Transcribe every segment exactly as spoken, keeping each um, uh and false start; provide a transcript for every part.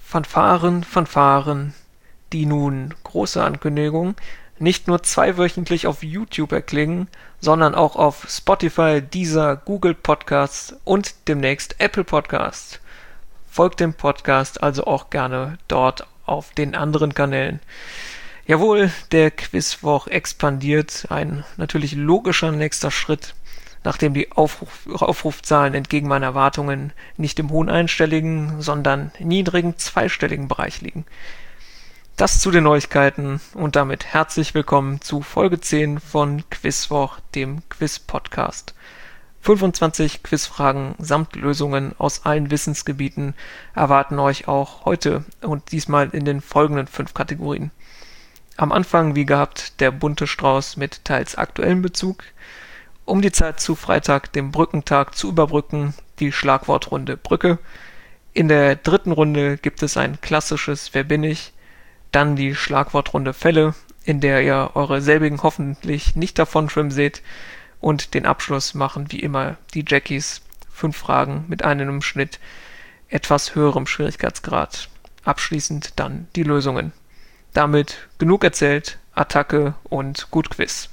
Fanfaren, Fanfaren, die nun, große Ankündigung, nicht nur zweiwöchentlich auf YouTube erklingen, sondern auch auf Spotify, Deezer, Google Podcasts und demnächst Apple Podcasts. Folgt dem Podcast also auch gerne dort auf den anderen Kanälen. Jawohl, der Quizwoch expandiert, ein natürlich logischer nächster Schritt, nachdem die Aufruf, Aufrufzahlen entgegen meiner Erwartungen nicht im hohen einstelligen, sondern niedrigen zweistelligen Bereich liegen. Das zu den Neuigkeiten und damit herzlich willkommen zu Folge zehn von Quizwoch, dem Quiz-Podcast. fünfundzwanzig Quizfragen samt Lösungen aus allen Wissensgebieten erwarten euch auch heute und diesmal in den folgenden fünf Kategorien. Am Anfang, wie gehabt, der bunte Strauß mit teils aktuellem Bezug. Um die Zeit zu Freitag, dem Brückentag, zu überbrücken, die Schlagwortrunde Brücke. In der dritten Runde gibt es ein klassisches Wer bin ich? Dann die Schlagwortrunde Fälle, in der ihr eure selbigen hoffentlich nicht davonschwimmen seht. Und den Abschluss machen wie immer die Jackies. Fünf Fragen mit einem im Schnitt etwas höherem Schwierigkeitsgrad. Abschließend dann die Lösungen. Damit genug erzählt, Attacke und gut Quiz.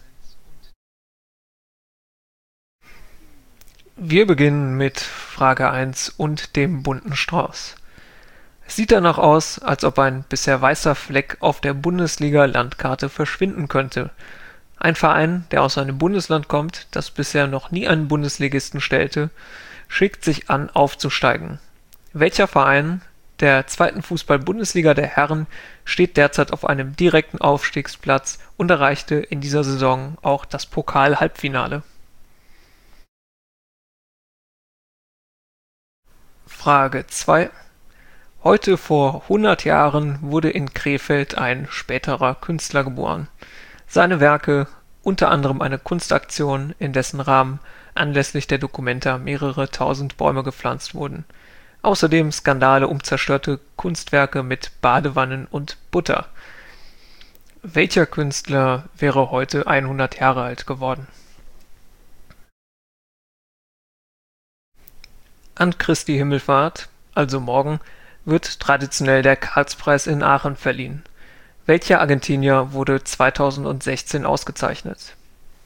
Wir beginnen mit Frage eins und dem bunten Strauß. Es sieht danach aus, als ob ein bisher weißer Fleck auf der Bundesliga-Landkarte verschwinden könnte. Ein Verein, der aus einem Bundesland kommt, das bisher noch nie einen Bundesligisten stellte, schickt sich an, aufzusteigen. Welcher Verein der zweiten Fußball-Bundesliga der Herren steht derzeit auf einem direkten Aufstiegsplatz und erreichte in dieser Saison auch das Pokal-Halbfinale? Frage zwei. Heute vor hundert Jahren wurde in Krefeld ein späterer Künstler geboren. Seine Werke, unter anderem eine Kunstaktion, in dessen Rahmen anlässlich der Documenta mehrere tausend Bäume gepflanzt wurden. Außerdem Skandale um zerstörte Kunstwerke mit Badewannen und Butter. Welcher Künstler wäre heute hundert Jahre alt geworden? An Christi Himmelfahrt, also morgen, wird traditionell der Karlspreis in Aachen verliehen. Welcher Argentinier wurde zweitausendsechzehn ausgezeichnet?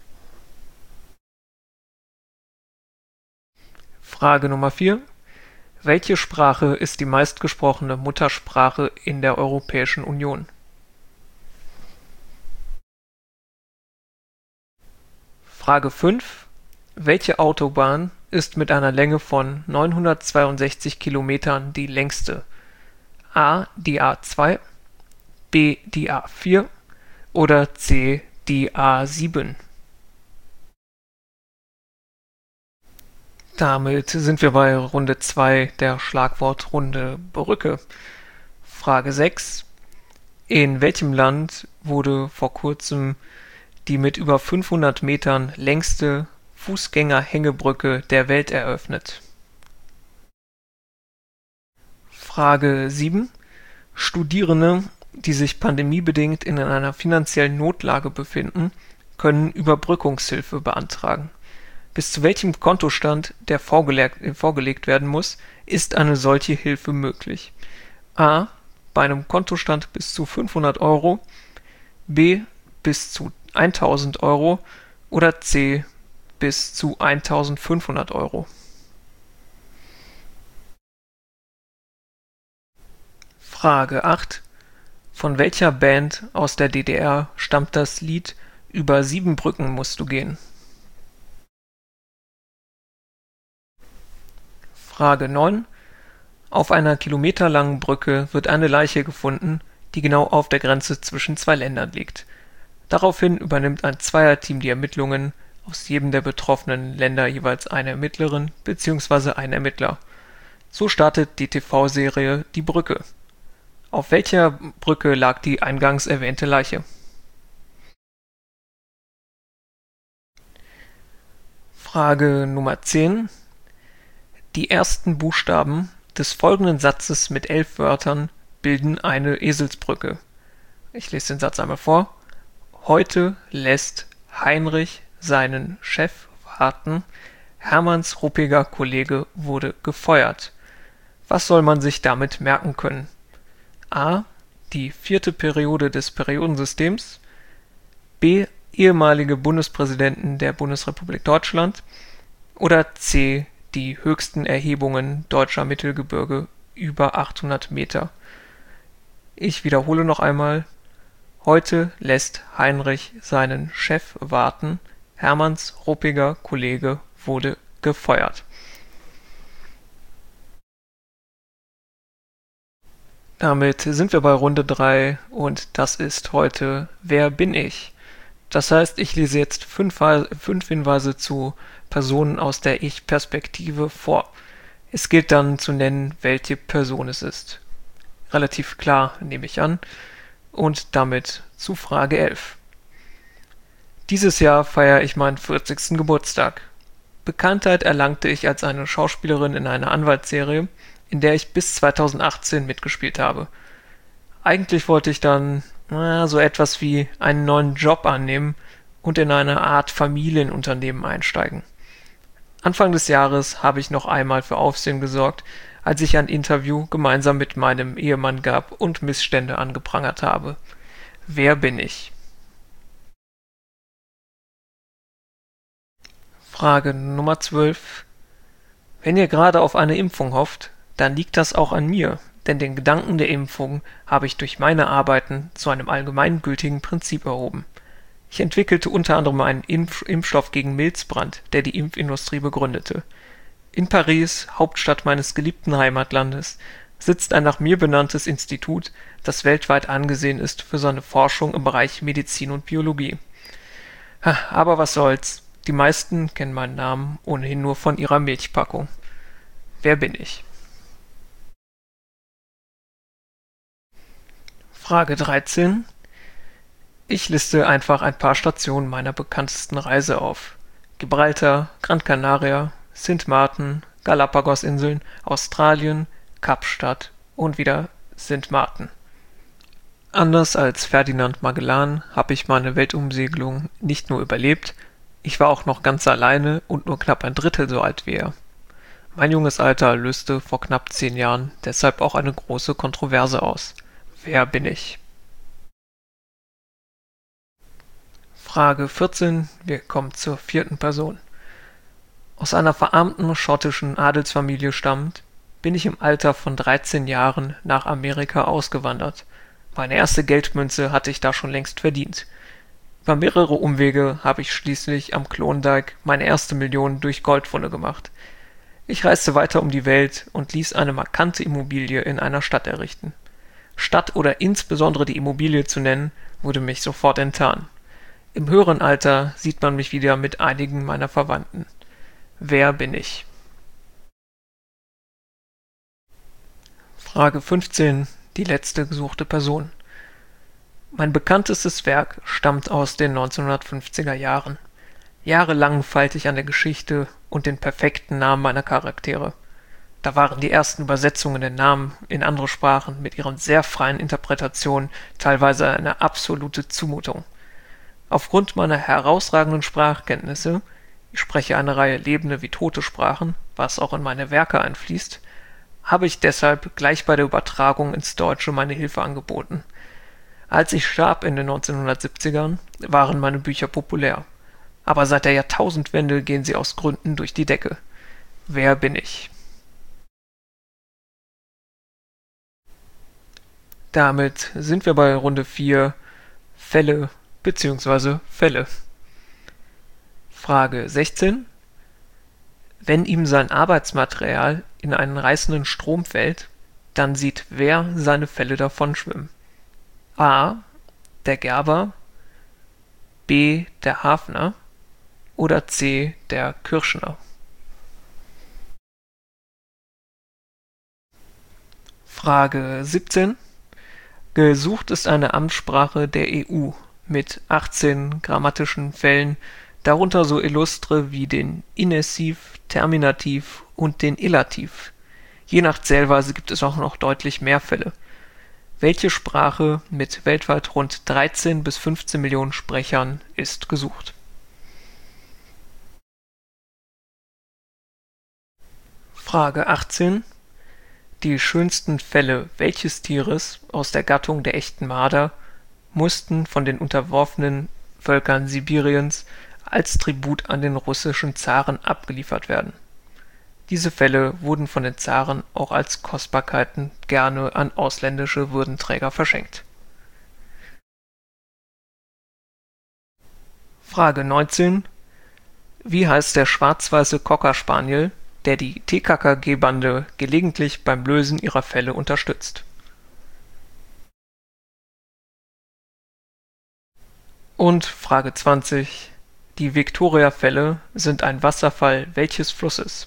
Frage Nummer vier. Welche Sprache ist die meistgesprochene Muttersprache in der Europäischen Union? Frage fünf. Welche Autobahn ist mit einer Länge von neunhundertzweiundsechzig Kilometern die längste? A. die A zwei, B. die A vier oder C. die A sieben? Damit sind wir bei Runde zwei der Schlagwortrunde Brücke. Frage sechs. In welchem Land wurde vor kurzem die mit über fünfhundert Metern längste Fußgängerhängebrücke der Welt eröffnet? Frage sieben. Studierende, die sich pandemiebedingt in einer finanziellen Notlage befinden, können Überbrückungshilfe beantragen. Bis zu welchem Kontostand, der vorgelegt, vorgelegt werden muss, ist eine solche Hilfe möglich? A. Bei einem Kontostand bis zu fünfhundert Euro, B. bis zu tausend Euro oder C. bis zu eintausendfünfhundert Euro. Frage acht. Von welcher Band aus der D D R stammt das Lied Über sieben Brücken musst du gehen? Frage neun. Auf einer kilometerlangen Brücke wird eine Leiche gefunden, die genau auf der Grenze zwischen zwei Ländern liegt. Daraufhin übernimmt ein Zweierteam die Ermittlungen, aus jedem der betroffenen Länder jeweils eine Ermittlerin bzw. ein Ermittler. So startet die T V-Serie Die Brücke. Auf welcher Brücke lag die eingangs erwähnte Leiche? Frage Nummer zehn. Die ersten Buchstaben des folgenden Satzes mit elf Wörtern bilden eine Eselsbrücke. Ich lese den Satz einmal vor. Heute lässt Heinrich seinen Chef warten. Hermanns ruppiger Kollege wurde gefeuert. Was soll man sich damit merken können? A. Die vierte Periode des Periodensystems. B. Ehemalige Bundespräsidenten der Bundesrepublik Deutschland. Oder C. Die höchsten Erhebungen deutscher Mittelgebirge über achthundert Meter. Ich wiederhole noch einmal. Heute lässt Heinrich seinen Chef warten. Hermanns ruppiger Kollege wurde gefeuert. Damit sind wir bei Runde drei und das ist heute Wer bin ich? Das heißt, ich lese jetzt fünf, fünf Hinweise zu Personen aus der Ich-Perspektive vor. Es gilt dann zu nennen, welche Person es ist. Relativ klar, nehme ich an. Und damit zu Frage elf. Dieses Jahr feiere ich meinen vierzigsten Geburtstag. Bekanntheit erlangte ich als eine Schauspielerin in einer Anwaltsserie, in der ich bis zweitausendachtzehn mitgespielt habe. Eigentlich wollte ich dann na, so etwas wie einen neuen Job annehmen und in eine Art Familienunternehmen einsteigen. Anfang des Jahres habe ich noch einmal für Aufsehen gesorgt, als ich ein Interview gemeinsam mit meinem Ehemann gab und Missstände angeprangert habe. Wer bin ich? Frage Nummer zwölf. Wenn ihr gerade auf eine Impfung hofft, dann liegt das auch an mir, denn den Gedanken der Impfung habe ich durch meine Arbeiten zu einem allgemeingültigen Prinzip erhoben. Ich entwickelte unter anderem einen Impf- Impfstoff gegen Milzbrand, der die Impfindustrie begründete. In Paris, Hauptstadt meines geliebten Heimatlandes, sitzt ein nach mir benanntes Institut, das weltweit angesehen ist für seine Forschung im Bereich Medizin und Biologie. Aber was soll's, die meisten kennen meinen Namen ohnehin nur von ihrer Milchpackung. Wer bin ich? Frage dreizehn. Ich liste einfach ein paar Stationen meiner bekanntesten Reise auf. Gibraltar, Gran Canaria, Sint Maarten, Galapagosinseln, Australien, Kapstadt und wieder Sint Maarten. Anders als Ferdinand Magellan habe ich meine Weltumsegelung nicht nur überlebt, ich war auch noch ganz alleine und nur knapp ein Drittel so alt wie er. Mein junges Alter löste vor knapp zehn Jahren deshalb auch eine große Kontroverse aus. Wer bin ich? Frage vierzehn. Wir kommen zur vierten Person. Aus einer verarmten schottischen Adelsfamilie stammend, bin ich im Alter von dreizehn Jahren nach Amerika ausgewandert. Meine erste Geldmünze hatte ich da schon längst verdient. Über mehrere Umwege habe ich schließlich am Klondike meine erste Million durch Goldfunde gemacht. Ich reiste weiter um die Welt und ließ eine markante Immobilie in einer Stadt errichten. Stadt oder insbesondere die Immobilie zu nennen, wurde mich sofort enttarnt. Im höheren Alter sieht man mich wieder mit einigen meiner Verwandten. Wer bin ich? Frage fünfzehn. Die letzte gesuchte Person. Mein bekanntestes Werk stammt aus den neunzehnhundertfünfziger Jahren. Jahrelang feilte ich an der Geschichte und den perfekten Namen meiner Charaktere. Da waren die ersten Übersetzungen der Namen in andere Sprachen mit ihren sehr freien Interpretationen teilweise eine absolute Zumutung. Aufgrund meiner herausragenden Sprachkenntnisse, ich spreche eine Reihe lebende wie tote Sprachen, was auch in meine Werke einfließt, habe ich deshalb gleich bei der Übertragung ins Deutsche meine Hilfe angeboten. Als ich starb in den neunzehnhundertsiebzigern, waren meine Bücher populär. Aber seit der Jahrtausendwende gehen sie aus Gründen durch die Decke. Wer bin ich? Damit sind wir bei Runde vier. Fälle bzw. Fälle. Frage sechzehn. Wenn ihm sein Arbeitsmaterial in einen reißenden Strom fällt, dann sieht wer seine Fälle davonschwimmen? A. Der Gerber, B. der Hafner oder C. der Kürschner? Frage siebzehn. Gesucht ist eine Amtssprache der E U mit achtzehn grammatischen Fällen, darunter so illustre wie den Inessiv, Terminativ und den Illativ. Je nach Zählweise gibt es auch noch deutlich mehr Fälle. Welche Sprache mit weltweit rund dreizehn bis fünfzehn Millionen Sprechern ist gesucht? Frage achtzehn. Die schönsten Felle welches Tieres aus der Gattung der Echten Marder mussten von den unterworfenen Völkern Sibiriens als Tribut an den russischen Zaren abgeliefert werden. Diese Felle wurden von den Zaren auch als Kostbarkeiten gerne an ausländische Würdenträger verschenkt. Frage neunzehn. Wie heißt der schwarz-weiße Cocker Spaniel, der die T K K G-Bande gelegentlich beim Lösen ihrer Fälle unterstützt? Und Frage zwanzig. Die Victoria-Fälle sind ein Wasserfall welches Flusses?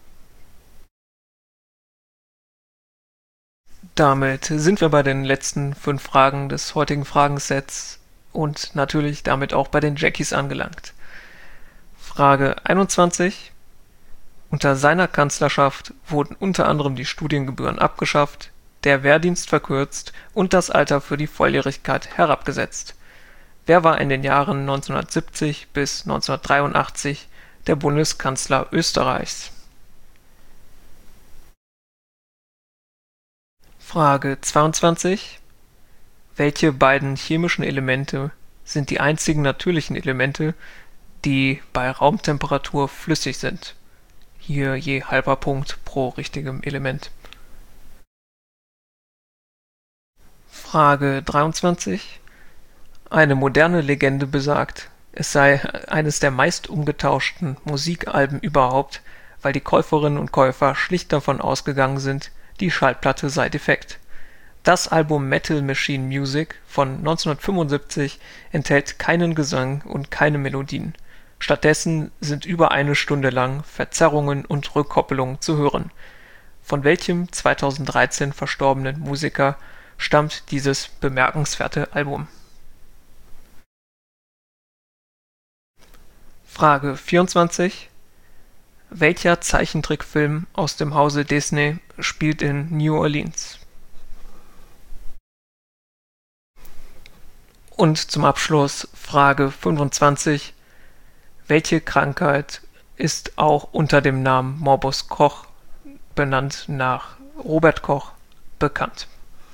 Damit sind wir bei den letzten fünf Fragen des heutigen Fragensets und natürlich damit auch bei den Jackies angelangt. Frage einundzwanzig. Unter seiner Kanzlerschaft wurden unter anderem die Studiengebühren abgeschafft, der Wehrdienst verkürzt und das Alter für die Volljährigkeit herabgesetzt. Wer war in den Jahren neunzehnhundertsiebzig bis neunzehnhundertdreiundachtzig der Bundeskanzler Österreichs? Frage zweiundzwanzig. Welche beiden chemischen Elemente sind die einzigen natürlichen Elemente, die bei Raumtemperatur flüssig sind? Hier je halber Punkt pro richtigem Element. Frage dreiundzwanzig. Eine moderne Legende besagt, es sei eines der meist umgetauschten Musikalben überhaupt, weil die Käuferinnen und Käufer schlicht davon ausgegangen sind, die Schallplatte sei defekt. Das Album Metal Machine Music von neunzehnhundertfünfundsiebzig enthält keinen Gesang und keine Melodien. Stattdessen sind über eine Stunde lang Verzerrungen und Rückkoppelungen zu hören. Von welchem zweitausenddreizehn verstorbenen Musiker stammt dieses bemerkenswerte Album? Frage vierundzwanzig. Welcher Zeichentrickfilm aus dem Hause Disney spielt in New Orleans? Und zum Abschluss Frage fünfundzwanzig. Welche Krankheit ist auch unter dem Namen Morbus Koch, benannt nach Robert Koch, bekannt?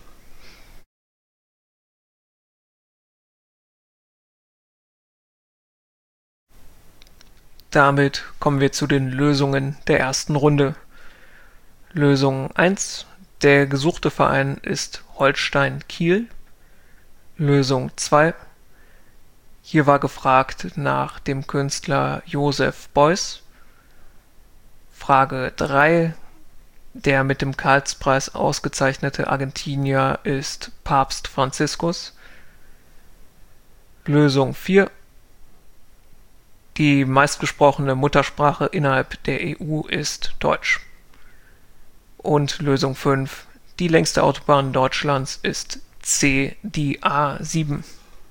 Damit kommen wir zu den Lösungen der ersten Runde. Lösung eins. Der gesuchte Verein ist Holstein Kiel. Lösung zwei. Hier war gefragt nach dem Künstler Joseph Beuys. Frage drei. Der mit dem Karlspreis ausgezeichnete Argentinier ist Papst Franziskus. Lösung vier. Die meistgesprochene Muttersprache innerhalb der E U ist Deutsch. Und Lösung fünf. Die längste Autobahn Deutschlands ist C, die A sieben.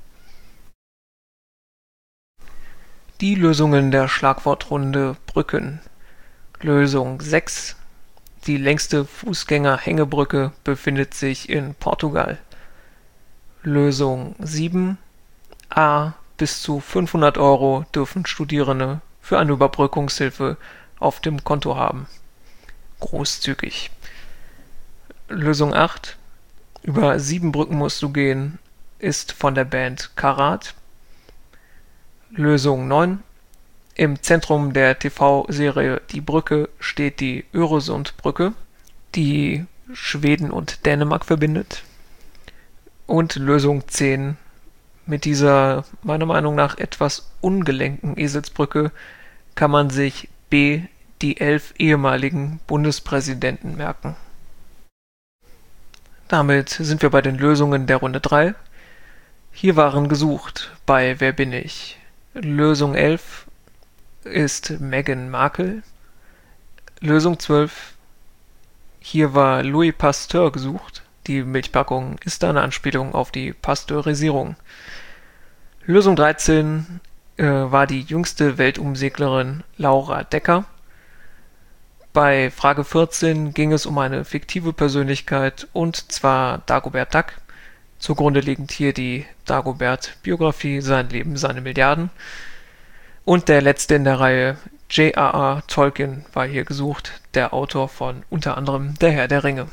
Die Lösungen der Schlagwortrunde Brücken. Lösung sechs. Die längste Fußgänger-Hängebrücke befindet sich in Portugal. Lösung sieben. A. Bis zu fünfhundert Euro dürfen Studierende für eine Überbrückungshilfe auf dem Konto haben. Großzügig. Lösung acht. Über sieben Brücken musst du gehen, ist von der Band Karat. Lösung neun. Im Zentrum der T V-Serie Die Brücke steht die Öresundbrücke, die Schweden und Dänemark verbindet. Und Lösung zehn. Mit dieser meiner Meinung nach etwas ungelenken Eselsbrücke kann man sich B, die elf ehemaligen Bundespräsidenten merken. Damit sind wir bei den Lösungen der Runde drei. Hier waren gesucht bei Wer bin ich? Lösung elf ist Meghan Markle. Lösung zwölf. Hier war Louis Pasteur gesucht. Die Milchpackung ist eine Anspielung auf die Pasteurisierung. Lösung dreizehn äh, war die jüngste Weltumseglerin Laura Decker. Bei Frage vierzehn ging es um eine fiktive Persönlichkeit, und zwar Dagobert Duck. Zugrunde liegend hier die Dagobert-Biografie, sein Leben, seine Milliarden. Und der letzte in der Reihe, J R R. Tolkien war hier gesucht, der Autor von unter anderem Der Herr der Ringe.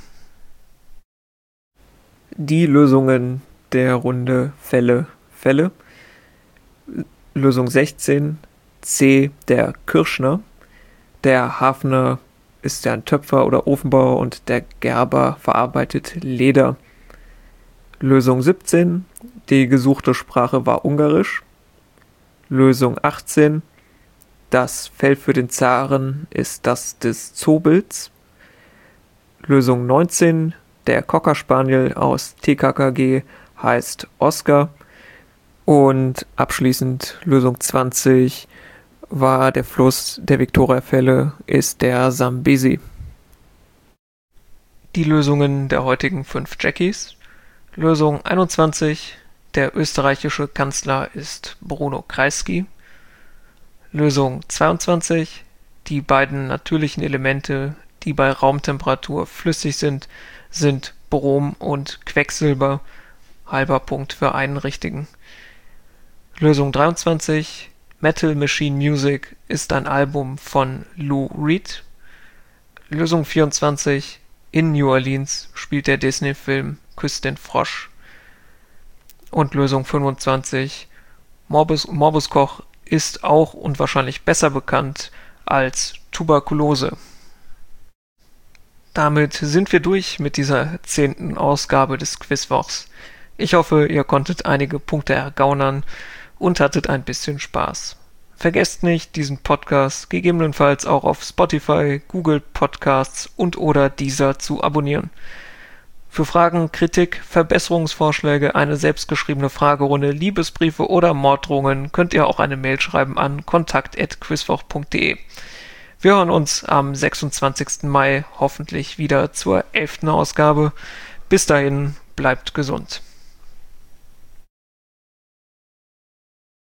Die Lösungen der Runde Fälle, Fälle. Lösung sechzehn, C, der Kirschner. Der Hafner ist ja ein Töpfer oder Ofenbauer und der Gerber verarbeitet Leder. Lösung siebzehn, die gesuchte Sprache war Ungarisch. Lösung achtzehn, das Fell für den Zaren ist das des Zobels. Lösung neunzehn, der Cocker Spaniel aus T K K G heißt Oscar. Und abschließend Lösung zwanzig war der Fluss der Viktoriafälle ist der Sambesi. Die Lösungen der heutigen fünf Jackies. Lösung einundzwanzig, der österreichische Kanzler ist Bruno Kreisky. Lösung zweiundzwanzig, die beiden natürlichen Elemente, die bei Raumtemperatur flüssig sind, sind Brom und Quecksilber. Halber Punkt für einen richtigen. Lösung dreiundzwanzig, Metal Machine Music ist ein Album von Lou Reed. Lösung vierundzwanzig, in New Orleans spielt der Disney-Film Küss den Frosch. Und Lösung fünfundzwanzig, Morbus, Morbus Koch ist auch und wahrscheinlich besser bekannt als Tuberkulose. Damit sind wir durch mit dieser zehnten Ausgabe des Quizwochs. Ich hoffe, ihr konntet einige Punkte ergaunern und hattet ein bisschen Spaß. Vergesst nicht, diesen Podcast gegebenenfalls auch auf Spotify, Google Podcasts und oder Deezer zu abonnieren. Für Fragen, Kritik, Verbesserungsvorschläge, eine selbstgeschriebene Fragerunde, Liebesbriefe oder Morddrohungen könnt ihr auch eine Mail schreiben an kontakt at quizwoch punkt de. Wir hören uns am sechsundzwanzigsten Mai hoffentlich wieder zur elften Ausgabe. Bis dahin, bleibt gesund.